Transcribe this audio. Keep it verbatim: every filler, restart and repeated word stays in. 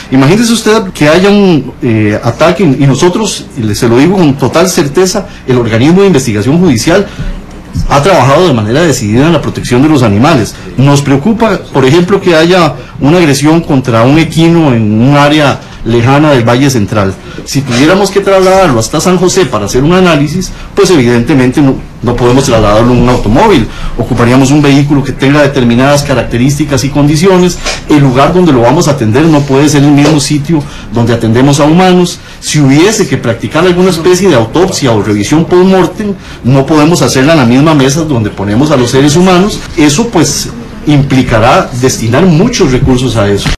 Imagínese usted que haya un eh, ataque, y nosotros, y se lo digo con total certeza, el organismo de investigación judicial ha trabajado de manera decidida en la protección de los animales. Nos preocupa, por ejemplo, que haya una agresión contra un equino en un área lejana del Valle Central. Si tuviéramos que trasladarlo hasta San José para hacer un análisis, pues evidentemente no, no podemos trasladarlo en un automóvil. Ocuparíamos un vehículo que tenga determinadas características y condiciones. El lugar donde lo vamos a atender no puede ser el mismo sitio donde atendemos a humanos. Si hubiese que practicar alguna especie de autopsia o revisión post-mortem, no podemos hacerla en la misma mesa donde ponemos a los seres humanos. Eso pues implicará destinar muchos recursos a eso.